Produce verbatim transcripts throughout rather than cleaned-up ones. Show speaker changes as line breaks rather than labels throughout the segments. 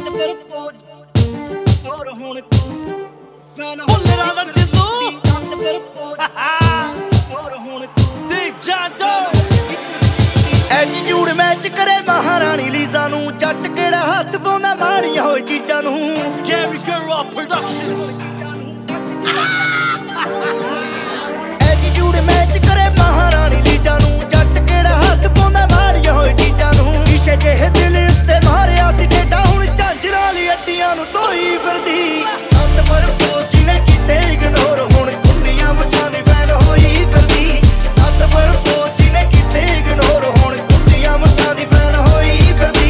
ਪਰ ਪੋਜ ਹੋਰ ਹੁਣ ਮੈਂ ਹੁਲਰਾ ਦਾ ਜਿੱਦੂ ਕੰਦ ਪਰ ਪੋਜ ਹੋਰ ਹੁਣ ਦੀ ਜਾਦੋ ਐਟੀਟਿਊਡ ਮੈਚ ਕਰੇ ਮਹਾਰਾਣੀ ਲੀਜ਼ਾ ਨੂੰ ਜੱਟ ਕਿਹੜਾ ਹੱਥ ਪਾਉਂਦਾ ਮਾੜੀਆਂ ਹੋਈ ਚੀਜ਼ਾਂ ਨੂੰ carry girl productions attitude match ਕਰੇ ਮਹਾਰਾਣੀ ਲੀਜ਼ਾ ਨੂੰ ਜੱਟ ਕਿਹੜਾ ਹੱਥ ਪਾਉਂਦਾ ਮਾੜੀਆਂ ਹੋਈ ਚੀਜ਼ਾਂ ਨੂੰ ਕਿਸੇ ਜਿਹੇ ਦਿਲ ਉੱਤੇ ਮਾਰਿਆ ਸੀ ਡੇਟਾ ਹੁਣ ਝਾਂਜਰਾਂ ਲਈ ਅੱਡੀਆਂ ਨੂੰ ਧੋਈ ਫਿਰਦੀ ਸੱਤ ਪਰ ਪੋਜ ਨੇ ਕੀਤੇ ਇਗਨੋਰ ਹੁਣ ਕੁੰਡੀਆਂ ਮੁੱਛਾਂ ਦੀ ਫੈਨ ਹੋਈ ਫਿਰਦੀ ਸੱਤ ਪਰ ਪੋਜ ਨੇ ਕੀਤੇ ਇਗਨੋਰ ਹੁਣ ਕੁੰਡੀਆਂ ਮੁੱਛਾਂ ਦੀ ਫੈਨ ਹੋਈ ਫਿਰਦੀ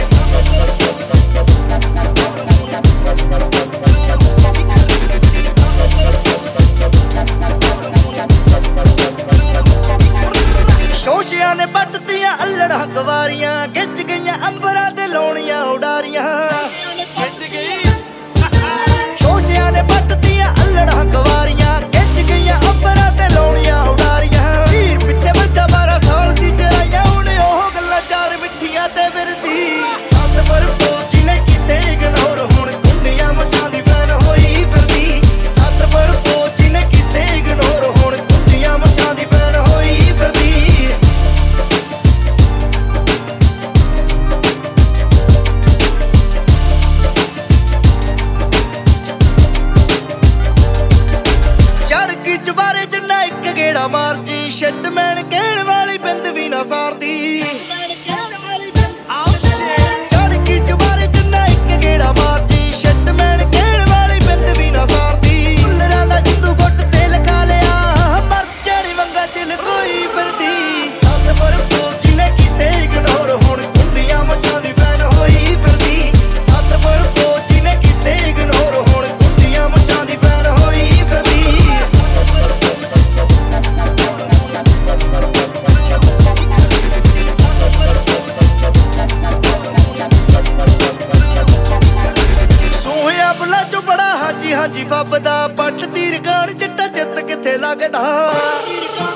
ਸ਼ੋਸ਼ਿਆਂ ਨੇ ਬੱਟਤੀਆਂ ਅੱਲੜਾਂ ਗਵਾਰੀਆਂ ਖਿੱਚ ਗਈਆਂ ਅੰਬਰਾਂ ਤੇ ਲਾਉਣੀਆਂ ਉਡਾਰੀਆਂ ਖਿੱਚ ਗਈ ਸ਼ੋਸ਼ਿਆਂ ਨੇ ਬੱਟਤੀਆਂ ਅੱਲੜਾਂ ਗਵਾਰੀਆਂ ਖਿੱਚ ਗਈਆਂ ਅੰਬਰਾਂ ਤੇ ਲਾਉਣੀਆਂ ਉਡਾਰੀਆਂ ਵੀਰ ਪਿੱਛੇ ਬੱਚਾ ਬਾਰਾਂ ਸਾਲ ਸੀ ਚਰਾਈਆਂ ਹੁਣ ਉਹ ਗੱਲਾਂ ਚਾਰ ਮਿੱਠੀਆਂ ਤੇ ਫਿਰਦੀ ਸੱਤ ਪਰ ਪੋਜ ਨੇ ਕੀਤੇ ਇਗਨੋਰ ਹੁਣ ਕੁੰਡੀਆਂ ਮੁੱਛਾਂ ਦੀ ਫੈਨ ਹੋਈ ਫਿਰਦੀ ਸੱਤ ਪਰ ਪੋਜ ਨੇ ਕੀਤੇ ਇਗਨੋਰ ਹੁਣ ਕੁੰਡੀਆਂ ਮੁੱਛਾਂ ਦੀ ਫੈਨ ਹੋਈ ਫਿਰਦੀ ਚੁਬਾਰੇ ਜਿੰਨਾ ਇੱਕ ਗੇੜਾ ਮਾਰਦੀ ਸ਼ਿਟ ਮੈਨ ਕਹਿਣ ਵਾਲੀ ਬਿੰਦ ਵੀ ਨਾ ਸਾਰਦੀ ਚੜਕੀ ਚੁਬਾਰੇ ਜਿੰਨਾ ਇੱਕ ਗੇੜਾ ਮਾਰਦੀ ਸ਼ਿਟ ਮੈਨ ਕਹਿਣ ਵਾਲੀ ਬਿੰਦ ਵੀ ਨਾ ਸਾਰਦੀ ਹੁਲਰਾਂ ਦਾ ਜਿੱਦੂ ਗੁੱਟ ਤੇ ਲਗਾ ਲਿਆ ਮਰ ਜਾਣੀ ਵੰਗਾ ਚਿਲ ਕੋਈ ਫਿਰਦੀ ਸੱਤ ਪਰ ਪੋਜ ਨੇ ਕੀਤੇ ਇਗਨੋਰ ਹੁਣ ਕੁੰਡੀਆਂ ਮੁੱਛਾਂ ਦੀ ਫੈਨ ਹੋਈ ਫਿਰਦੀ ਸੱਤ ਪਰ ਪੋਜ ਨੇ ਕੀਤੇ ਇਗਨੋਰ ਹੁਣ ਕੁੰਡੀਆਂ ਮੁੱਛਾਂ ਦੀ ਫੈਨ ਹੋਈ ਫਿਰਦੀ ਹਾਂਜੀ ਫੱਬਦਾ ਪੱਟ ਤੀਰ ਗਾਣ ਚਿੱਟਾ ਚਿੱਤ ਕਿੱਥੇ ਲੱਗਦਾ।